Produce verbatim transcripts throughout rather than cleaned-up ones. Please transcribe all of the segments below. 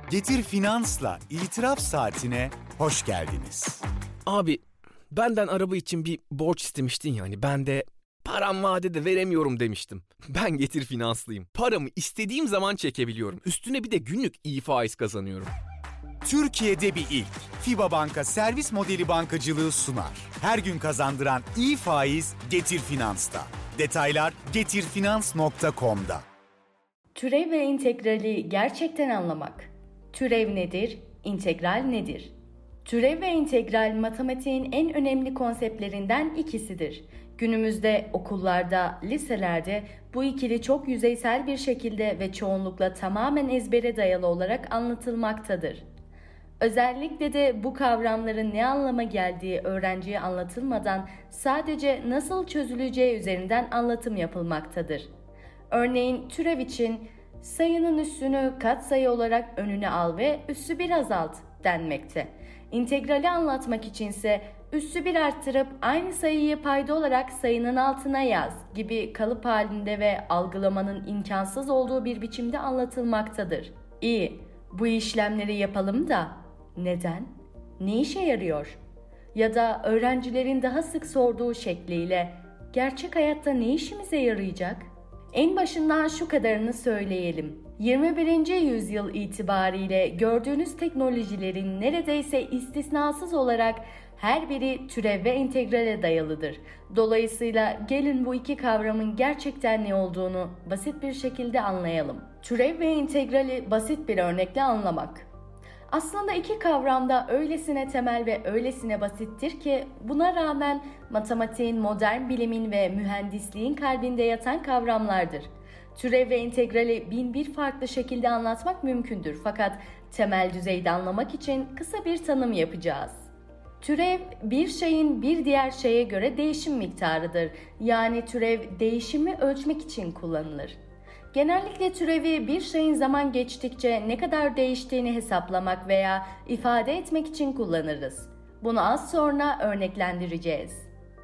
Getir Finans'la İtiraf Saatine hoş geldiniz. Abi benden araba için bir borç istemiştin yani ben de param vadede veremiyorum demiştim. Ben Getir Finanslıyım. Paramı istediğim zaman çekebiliyorum. Üstüne bir de günlük iyi faiz kazanıyorum. Türkiye'de bir ilk. FİBA Banka servis modeli bankacılığı sunar. Her gün kazandıran iyi faiz Getir Finans'ta. Detaylar getirfinans nokta com'da. Türev ve integrali gerçekten anlamak. Türev nedir? İntegral nedir? Türev ve integral matematiğin en önemli konseptlerinden ikisidir. Günümüzde okullarda, liselerde bu ikili çok yüzeysel bir şekilde ve çoğunlukla tamamen ezbere dayalı olarak anlatılmaktadır. Özellikle de bu kavramların ne anlama geldiği öğrenciye anlatılmadan sadece nasıl çözüleceği üzerinden anlatım yapılmaktadır. Örneğin türev için sayının üssünü katsayı olarak önüne al ve üssü bir azalt denmekte. İntegrali anlatmak içinse üssü bir arttırıp aynı sayıyı payda olarak sayının altına yaz gibi kalıp halinde ve algılamanın imkansız olduğu bir biçimde anlatılmaktadır. İyi, bu işlemleri yapalım da neden? Ne işe yarıyor? Ya da öğrencilerin daha sık sorduğu şekliyle gerçek hayatta ne işimize yarayacak? En başından şu kadarını söyleyelim. yirmi birinci yüzyıl itibariyle gördüğünüz teknolojilerin neredeyse istisnasız olarak her biri türev ve integrale dayalıdır. Dolayısıyla gelin bu iki kavramın gerçekten ne olduğunu basit bir şekilde anlayalım. Türev ve integrali basit bir örnekle anlamak. Aslında iki kavram da öylesine temel ve öylesine basittir ki buna rağmen matematiğin, modern bilimin ve mühendisliğin kalbinde yatan kavramlardır. Türev ve integrali bin bir farklı şekilde anlatmak mümkündür fakat temel düzeyde anlamak için kısa bir tanım yapacağız. Türev bir şeyin bir diğer şeye göre değişim miktarıdır. Yani türev değişimi ölçmek için kullanılır. Genellikle türevi bir şeyin zaman geçtikçe ne kadar değiştiğini hesaplamak veya ifade etmek için kullanırız. Bunu az sonra örneklendireceğiz.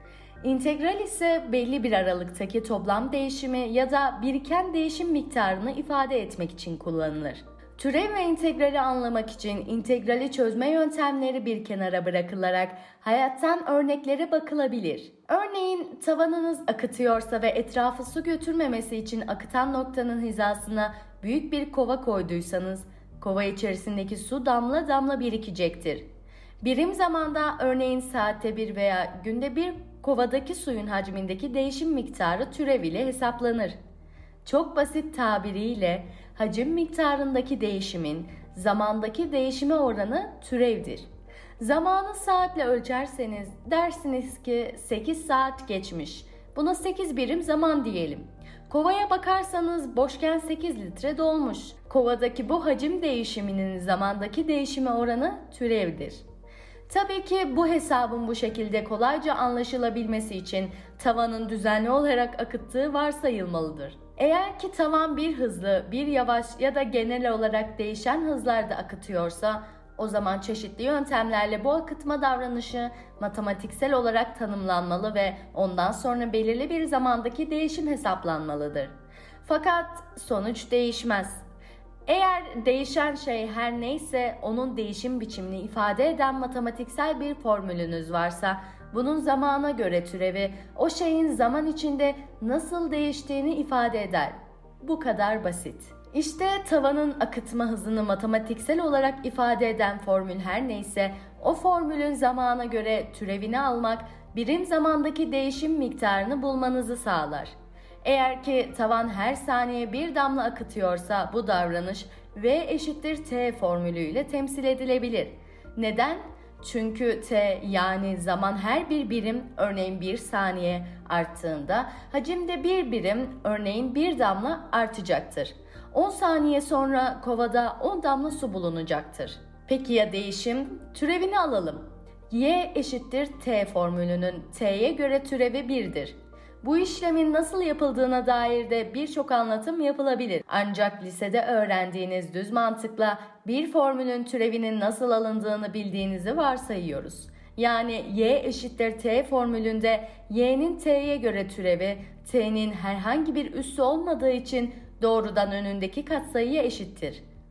İntegral ise belli bir aralıktaki toplam değişimi ya da biriken değişim miktarını ifade etmek için kullanılır. Türev ve integrali anlamak için integrali çözme yöntemleri bir kenara bırakılarak hayattan örneklere bakılabilir. Örneğin tavanınız akıtıyorsa ve etrafı su götürmemesi için akıtan noktanın hizasına büyük bir kova koyduysanız, kova içerisindeki su damla damla birikecektir. Birim zamanda örneğin saatte bir veya günde bir kovadaki suyun hacmindeki değişim miktarı türev ile hesaplanır. Çok basit tabiriyle hacim miktarındaki değişimin zamandaki değişime oranı türevdir. Zamanı saatle ölçerseniz dersiniz ki sekiz saat geçmiş. Buna sekiz birim zaman diyelim. Kovaya bakarsanız boşken sekiz litre dolmuş. Kovadaki bu hacim değişiminin zamandaki değişime oranı türevdir. Tabii ki bu hesabın bu şekilde kolayca anlaşılabilmesi için tavanın düzenli olarak akıttığı varsayılmalıdır. Eğer ki tavan bir hızlı, bir yavaş ya da genel olarak değişen hızlarda akıtıyorsa, o zaman çeşitli yöntemlerle bu akıtma davranışı matematiksel olarak tanımlanmalı ve ondan sonra belirli bir zamandaki değişim hesaplanmalıdır. Fakat sonuç değişmez. Eğer değişen şey her neyse onun değişim biçimini ifade eden matematiksel bir formülünüz varsa, bunun zamana göre türevi o şeyin zaman içinde nasıl değiştiğini ifade eder. Bu kadar basit. İşte tavanın akıtma hızını matematiksel olarak ifade eden formül her neyse, o formülün zamana göre türevini almak, birim zamandaki değişim miktarını bulmanızı sağlar. Eğer ki tavan her saniye bir damla akıtıyorsa bu davranış V eşittir T formülüyle temsil edilebilir. Neden? Çünkü T yani zaman her bir birim örneğin bir saniye arttığında hacimde bir birim örneğin bir damla artacaktır. on saniye sonra kovada on damla su bulunacaktır. Peki ya değişim? Türevini alalım. Y eşittir T formülünün T'ye göre türevi birdir. Bu işlemin nasıl yapıldığına dair de birçok anlatım yapılabilir. Ancak lisede öğrendiğiniz düz mantıkla bir formülün türevinin nasıl alındığını bildiğinizi varsayıyoruz. Yani y eşittir t formülünde y'nin t'ye göre türevi t'nin herhangi bir üssü olmadığı için doğrudan önündeki katsayıya eşittir.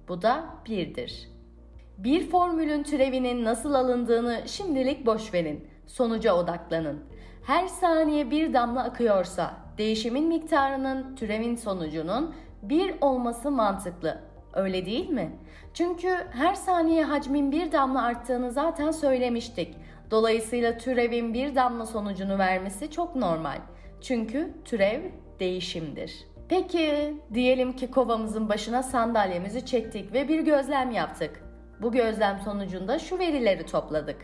Bu da birdir. Bir formülün türevinin nasıl alındığını şimdilik boş verin. Sonuca odaklanın. Her saniye bir damla akıyorsa değişimin miktarının türevin sonucunun bir olması mantıklı. Öyle değil mi? Çünkü her saniye hacmin bir damla arttığını zaten söylemiştik. Dolayısıyla türevin bir damla sonucunu vermesi çok normal. Çünkü türev değişimdir. Peki diyelim ki kovamızın başına sandalyemizi çektik ve bir gözlem yaptık. Bu gözlem sonucunda şu verileri topladık.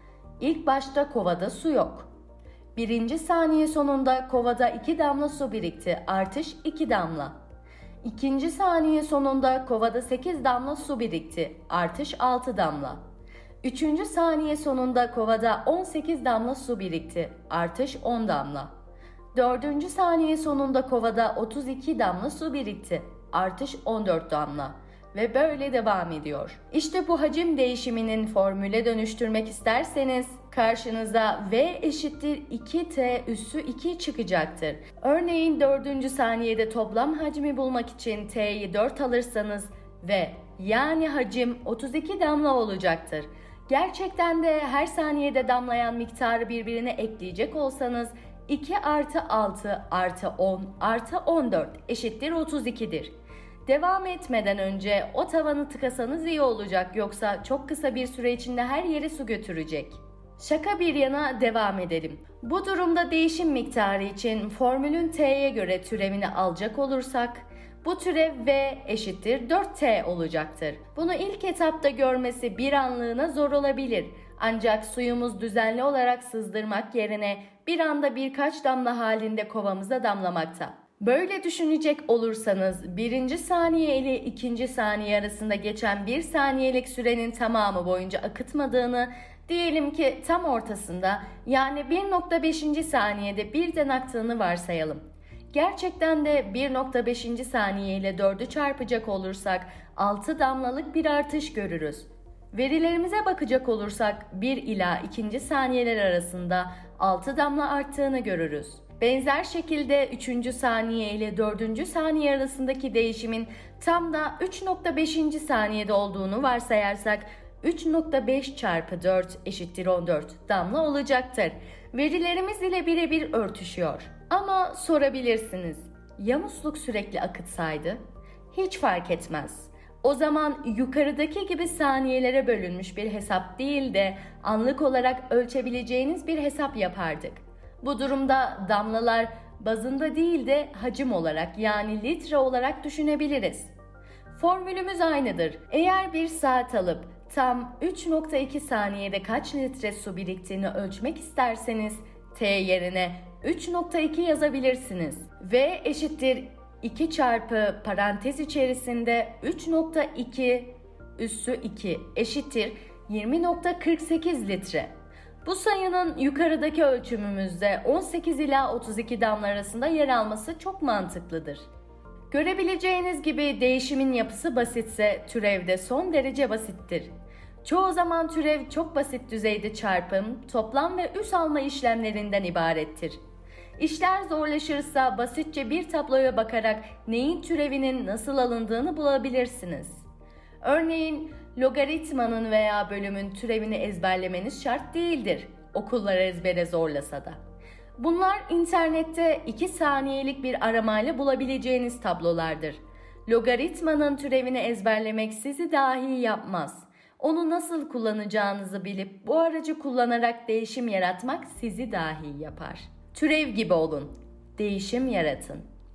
İlk başta kovada su yok. Birinci saniye sonunda kovada iki damla su birikti. Artış iki damla. İkinci saniye sonunda kovada sekiz damla su birikti. Artış altı damla. Üçüncü saniye sonunda kovada on sekiz damla su birikti. Artış on damla. Dördüncü saniye sonunda kovada otuz iki damla su birikti. Artış on dört damla. Ve böyle devam ediyor. İşte bu hacim değişiminin formüle dönüştürmek isterseniz karşınıza V eşittir iki T üssü iki çıkacaktır. Örneğin dördüncü saniyede toplam hacmi bulmak için T'yi dört alırsanız V yani hacim otuz iki damla olacaktır. Gerçekten de her saniyede damlayan miktarı birbirine ekleyecek olsanız iki artı altı artı on artı on dört eşittir otuz iki'dir. Devam etmeden önce o tavanı tıkasanız iyi olacak, yoksa çok kısa bir süre içinde her yere su götürecek. Şaka bir yana devam edelim. Bu durumda değişim miktarı için formülün T'ye göre türevini alacak olursak bu türev V eşittir dört T olacaktır. Bunu ilk etapta görmesi bir anlığına zor olabilir. Ancak suyumuz düzenli olarak sızdırmak yerine bir anda birkaç damla halinde kovamıza damlamakta. Böyle düşünecek olursanız birinci saniye ile ikinci saniye arasında geçen bir saniyelik sürenin tamamı boyunca akıtmadığını, diyelim ki tam ortasında yani bir nokta beşinci saniyede birden aktığını varsayalım. Gerçekten de bir nokta beşinci saniye ile dördü çarpacak olursak altı damlalık bir artış görürüz. Verilerimize bakacak olursak bir ila ikinci saniyeler arasında altı damla arttığını görürüz. Benzer şekilde üçüncü saniye ile dördüncü saniye arasındaki değişimin tam da üç nokta beşinci saniyede olduğunu varsayarsak üç nokta beş çarpı dört eşittir on dört damla olacaktır. Verilerimiz ile birebir örtüşüyor. Ama sorabilirsiniz, ya musluk sürekli akıtsaydı? Hiç fark etmez. O zaman yukarıdaki gibi saniyelere bölünmüş bir hesap değil de anlık olarak ölçebileceğiniz bir hesap yapardık. Bu durumda damlalar bazında değil de hacim olarak yani litre olarak düşünebiliriz. Formülümüz aynıdır. Eğer bir saat alıp tam üç nokta iki saniyede kaç litre su biriktiğini ölçmek isterseniz T yerine üç nokta iki yazabilirsiniz. V eşittir iki çarpı parantez içerisinde üç nokta iki üssü iki eşittir yirmi nokta kırk sekiz litre. Bu sayının yukarıdaki ölçümümüzde on sekiz ila otuz iki damla arasında yer alması çok mantıklıdır. Görebileceğiniz gibi değişimin yapısı basitse türev de son derece basittir. Çoğu zaman türev çok basit düzeyde çarpım, toplam ve üs alma işlemlerinden ibarettir. İşler zorlaşırsa basitçe bir tabloya bakarak neyin türevinin nasıl alındığını bulabilirsiniz. Örneğin logaritmanın veya bölümün türevini ezberlemeniz şart değildir, okullar ezbere zorlasa da. Bunlar internette iki saniyelik bir aramayla bulabileceğiniz tablolardır. Logaritmanın türevini ezberlemek sizi dahi yapmaz. Onu nasıl kullanacağınızı bilip bu aracı kullanarak değişim yaratmak sizi dahi yapar. Türev gibi olun, değişim yaratın.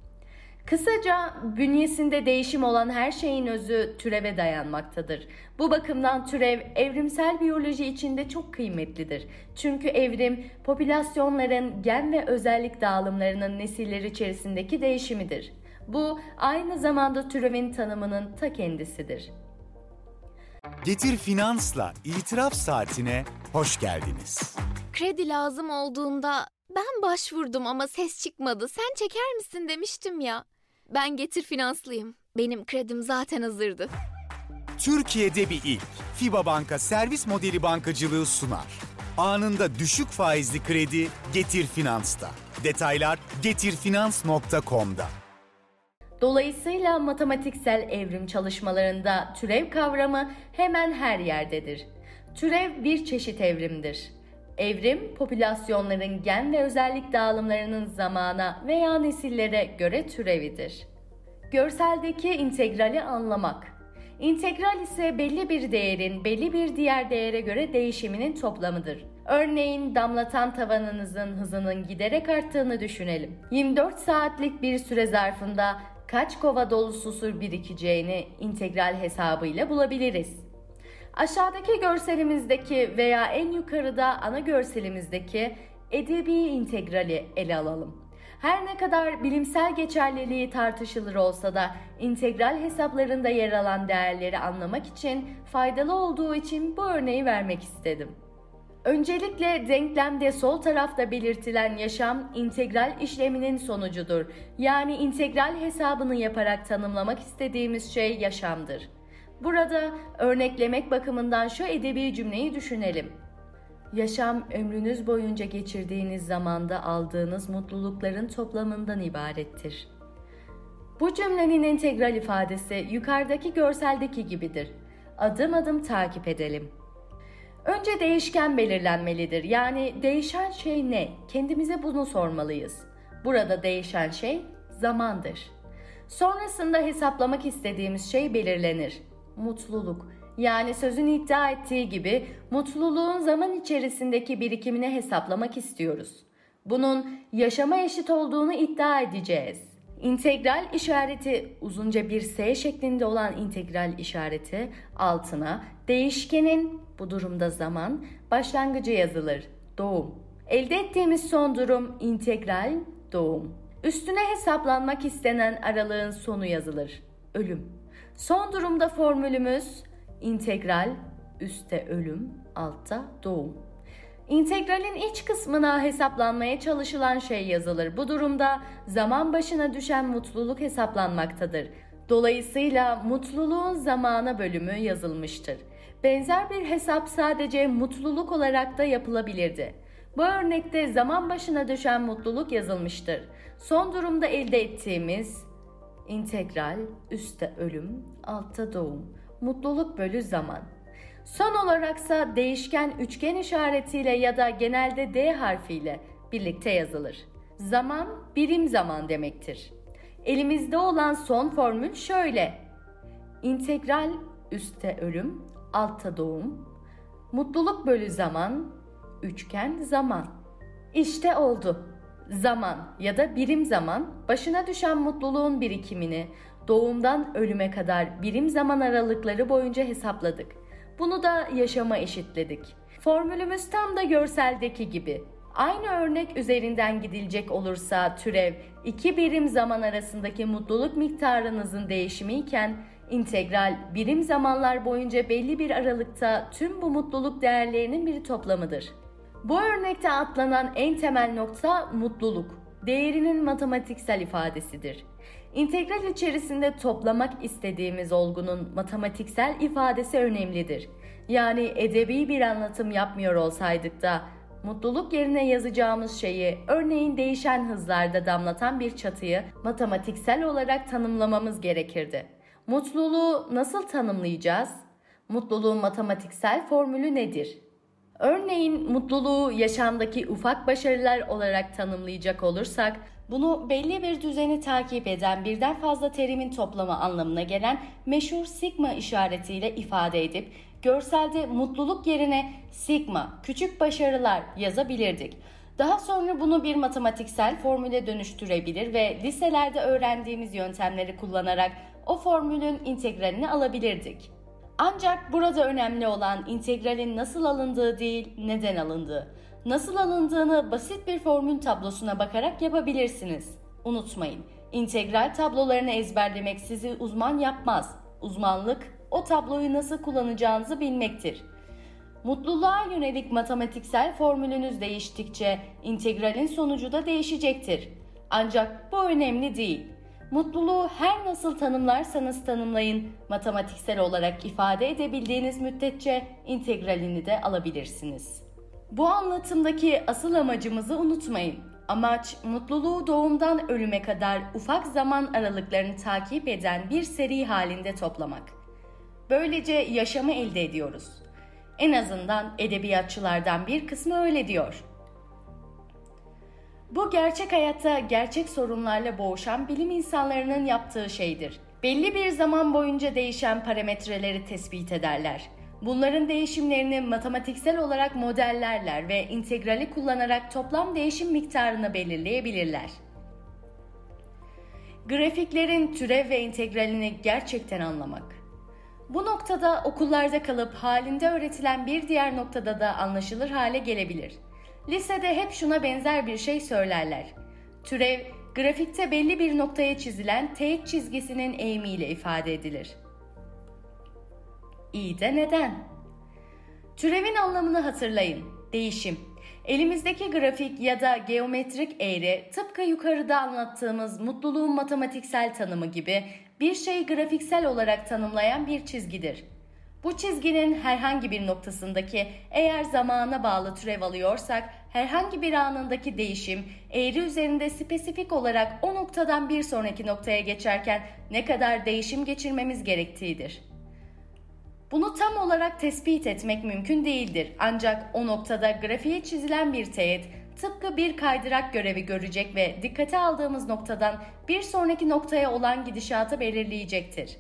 Kısaca bünyesinde değişim olan her şeyin özü türeve dayanmaktadır. Bu bakımdan türev evrimsel biyoloji içinde çok kıymetlidir. Çünkü evrim popülasyonların gen ve özellik dağılımlarının nesiller içerisindeki değişimidir. Bu aynı zamanda türevin tanımının ta kendisidir. Getir Finans'la İtiraf Saatine hoş geldiniz. Kredi lazım olduğunda ben başvurdum ama ses çıkmadı. Sen çeker misin demiştim ya. Ben Getir Finanslıyım. Benim kredim zaten hazırdı. Türkiye'de bir ilk. FİBA Banka servis modeli bankacılığı sunar. Anında düşük faizli kredi Getir Finans'ta. Detaylar getir finans nokta com'da. Dolayısıyla matematiksel evrim çalışmalarında türev kavramı hemen her yerdedir. Türev bir çeşit evrimdir. Evrim, popülasyonların gen ve özellik dağılımlarının zamana veya nesillere göre türevidir. Görseldeki integrali anlamak. İntegral ise belli bir değerin belli bir diğer değere göre değişiminin toplamıdır. Örneğin damlatan tavanınızın hızının giderek arttığını düşünelim. yirmi dört saatlik bir süre zarfında kaç kova dolusu su birikeceğini integral hesabıyla bulabiliriz. Aşağıdaki görselimizdeki veya en yukarıda ana görselimizdeki edebi integrali ele alalım. Her ne kadar bilimsel geçerliliği tartışılır olsa da integral hesaplarında yer alan değerleri anlamak için faydalı olduğu için bu örneği vermek istedim. Öncelikle denklemde sol tarafta belirtilen yaşam integral işleminin sonucudur. Yani integral hesabını yaparak tanımlamak istediğimiz şey yaşamdır. Burada örneklemek bakımından şu edebi cümleyi düşünelim. Yaşam ömrünüz boyunca geçirdiğiniz zamanda aldığınız mutlulukların toplamından ibarettir. Bu cümlenin integral ifadesi yukarıdaki görseldeki gibidir. Adım adım takip edelim. Önce değişken belirlenmelidir. Yani değişen şey ne? Kendimize bunu sormalıyız. Burada değişen şey zamandır. Sonrasında hesaplamak istediğimiz şey belirlenir. Mutluluk. Yani sözün iddia ettiği gibi mutluluğun zaman içerisindeki birikimini hesaplamak istiyoruz. Bunun yaşama eşit olduğunu iddia edeceğiz. İntegral işareti uzunca bir S şeklinde olan integral işareti altına değişkenin, bu durumda zaman, başlangıcı yazılır. Doğum. Elde ettiğimiz son durum integral doğum. Üstüne hesaplanmak istenen aralığın sonu yazılır. Ölüm. Son durumda formülümüz integral üstte ölüm, altta doğum. İntegralin iç kısmına hesaplanmaya çalışılan şey yazılır. Bu durumda zaman başına düşen mutluluk hesaplanmaktadır. Dolayısıyla mutluluğun zamana bölümü yazılmıştır. Benzer bir hesap sadece mutluluk olarak da yapılabilirdi. Bu örnekte zaman başına düşen mutluluk yazılmıştır. Son durumda elde ettiğimiz integral üstte ölüm, altta doğum. Mutluluk bölü zaman. Son olaraksa değişken üçgen işaretiyle ya da genelde D harfiyle birlikte yazılır. Zaman birim zaman demektir. Elimizde olan son formül şöyle. İntegral üstte ölüm, altta doğum. Mutluluk bölü zaman, üçgen zaman. İşte oldu. Zaman ya da birim zaman başına düşen mutluluğun birikimini doğumdan ölüme kadar birim zaman aralıkları boyunca hesapladık. Bunu da yaşama eşitledik. Formülümüz tam da görseldeki gibi. Aynı örnek üzerinden gidilecek olursa türev iki birim zaman arasındaki mutluluk miktarınızın değişimi iken integral birim zamanlar boyunca belli bir aralıkta tüm bu mutluluk değerlerinin bir toplamıdır. Bu örnekte atlanan en temel nokta mutluluk, değerinin matematiksel ifadesidir. İntegral içerisinde toplamak istediğimiz olgunun matematiksel ifadesi önemlidir. Yani edebi bir anlatım yapmıyor olsaydık da mutluluk yerine yazacağımız şeyi, örneğin değişen hızlarda damlatan bir çatıyı matematiksel olarak tanımlamamız gerekirdi. Mutluluğu nasıl tanımlayacağız? Mutluluğun matematiksel formülü nedir? Örneğin mutluluğu yaşamdaki ufak başarılar olarak tanımlayacak olursak, bunu belli bir düzeni takip eden birden fazla terimin toplamı anlamına gelen meşhur sigma işaretiyle ifade edip, görselde mutluluk yerine sigma, küçük başarılar yazabilirdik. Daha sonra bunu bir matematiksel formüle dönüştürebilir ve liselerde öğrendiğimiz yöntemleri kullanarak o formülün integralini alabilirdik. Ancak burada önemli olan integralin nasıl alındığı değil, neden alındığı. Nasıl alındığını basit bir formül tablosuna bakarak yapabilirsiniz. Unutmayın, integral tablolarını ezberlemek sizi uzman yapmaz. Uzmanlık, o tabloyu nasıl kullanacağınızı bilmektir. Mutluluğa yönelik matematiksel formülünüz değiştikçe integralin sonucu da değişecektir. Ancak bu önemli değil. Mutluluğu her nasıl tanımlarsanız tanımlayın, matematiksel olarak ifade edebildiğiniz müddetçe integralini de alabilirsiniz. Bu anlatımdaki asıl amacımızı unutmayın. Amaç, mutluluğu doğumdan ölüme kadar ufak zaman aralıklarını takip eden bir seri halinde toplamak. Böylece yaşamı elde ediyoruz. En azından edebiyatçılardan bir kısmı öyle diyor. Bu gerçek hayatta gerçek sorunlarla boğuşan bilim insanlarının yaptığı şeydir. Belli bir zaman boyunca değişen parametreleri tespit ederler. Bunların değişimlerini matematiksel olarak modellerler ve integrali kullanarak toplam değişim miktarını belirleyebilirler. Grafiklerin türev ve integralini gerçekten anlamak. Bu noktada okullarda kalıp halinde öğretilen bir diğer noktada da anlaşılır hale gelebilir. Lisede hep şuna benzer bir şey söylerler. Türev, grafikte belli bir noktaya çizilen teğet çizgisinin eğimiyle ifade edilir. İyi de neden? Türevin anlamını hatırlayın. Değişim. Elimizdeki grafik ya da geometrik eğri tıpkı yukarıda anlattığımız mutluluğun matematiksel tanımı gibi bir şeyi grafiksel olarak tanımlayan bir çizgidir. Bu çizginin herhangi bir noktasındaki eğer zamana bağlı türev alıyorsak herhangi bir anındaki değişim eğri üzerinde spesifik olarak o noktadan bir sonraki noktaya geçerken ne kadar değişim geçirmemiz gerektiğidir. Bunu tam olarak tespit etmek mümkün değildir. Ancak o noktada grafiğe çizilen bir teğet tıpkı bir kaydırak görevi görecek ve dikkate aldığımız noktadan bir sonraki noktaya olan gidişatı belirleyecektir.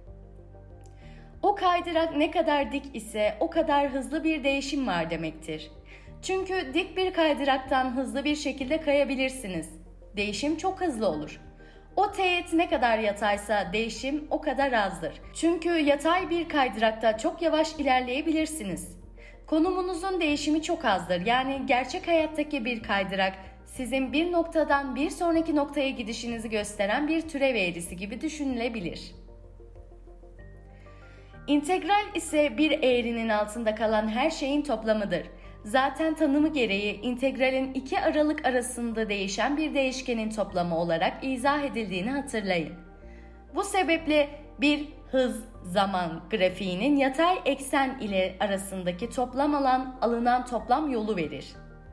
O kaydırak ne kadar dik ise o kadar hızlı bir değişim var demektir. Çünkü dik bir kaydıraktan hızlı bir şekilde kayabilirsiniz. Değişim çok hızlı olur. O teğet ne kadar yataysa değişim o kadar azdır. Çünkü yatay bir kaydırakta çok yavaş ilerleyebilirsiniz. Konumunuzun değişimi çok azdır. Yani gerçek hayattaki bir kaydırak sizin bir noktadan bir sonraki noktaya gidişinizi gösteren bir türev eğrisi gibi düşünülebilir. İntegral ise bir eğrinin altında kalan her şeyin toplamıdır. Zaten tanımı gereği integralin iki aralık arasında değişen bir değişkenin toplamı olarak izah edildiğini hatırlayın. Bu sebeple bir hız zaman grafiğinin yatay eksen ile arasındaki toplam alan alınan toplam yolu verir.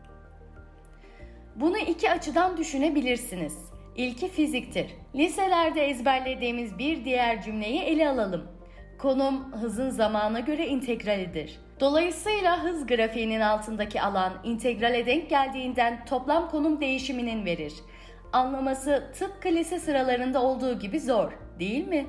Bunu iki açıdan düşünebilirsiniz. İlki fiziktir. Liselerde ezberlediğimiz bir diğer cümleyi ele alalım. Konum hızın zamana göre integralidir. Dolayısıyla hız grafiğinin altındaki alan integrale denk geldiğinden toplam konum değişiminin verir. Anlaması tıpkı lise sıralarında olduğu gibi zor, değil mi?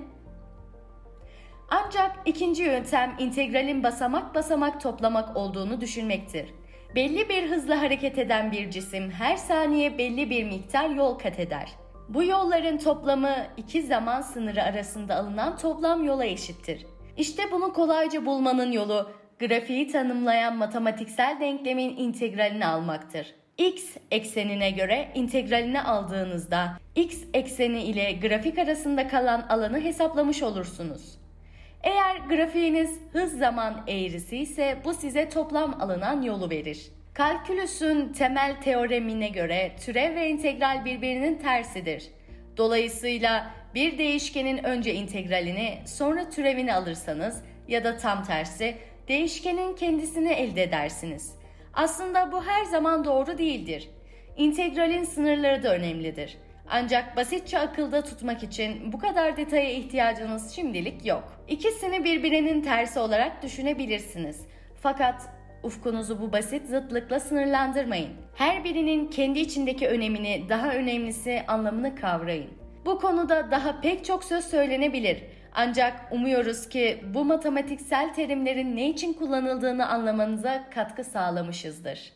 Ancak ikinci yöntem integralin basamak basamak toplamak olduğunu düşünmektir. Belli bir hızla hareket eden bir cisim her saniye belli bir miktar yol kat eder. Bu yolların toplamı iki zaman sınırı arasında alınan toplam yola eşittir. İşte bunu kolayca bulmanın yolu grafiği tanımlayan matematiksel denklemin integralini almaktır. X eksenine göre integralini aldığınızda x ekseni ile grafik arasında kalan alanı hesaplamış olursunuz. Eğer grafiğiniz hız zaman eğrisi ise bu size toplam alınan yolu verir. Kalkülüsün temel teoremine göre türev ve integral birbirinin tersidir. Dolayısıyla bir değişkenin önce integralini sonra türevini alırsanız ya da tam tersi değişkenin kendisini elde edersiniz. Aslında bu her zaman doğru değildir. İntegralin sınırları da önemlidir. Ancak basitçe akılda tutmak için bu kadar detaya ihtiyacınız şimdilik yok. İkisini birbirinin tersi olarak düşünebilirsiniz. Fakat ufkunuzu bu basit zıtlıkla sınırlandırmayın. Her birinin kendi içindeki önemini, daha önemlisi anlamını kavrayın. Bu konuda daha pek çok söz söylenebilir. Ancak umuyoruz ki bu matematiksel terimlerin ne için kullanıldığını anlamanıza katkı sağlamışızdır.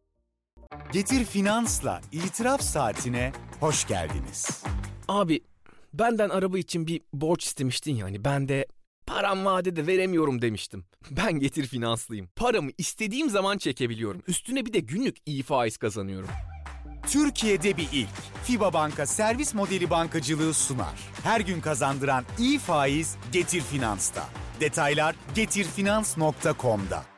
Getir Finans'la İtiraf Saatine hoş geldiniz. Abi benden araba için bir borç istemiştin yani ben de param vadede veremiyorum demiştim. Ben Getir Finanslıyım. Paramı istediğim zaman çekebiliyorum. Üstüne bir de günlük iyi faiz kazanıyorum. Türkiye'de bir ilk. FİBA Banka servis modeli bankacılığı sunar. Her gün kazandıran iyi faiz Getir Finans'ta. Detaylar getirfinans nokta com'da.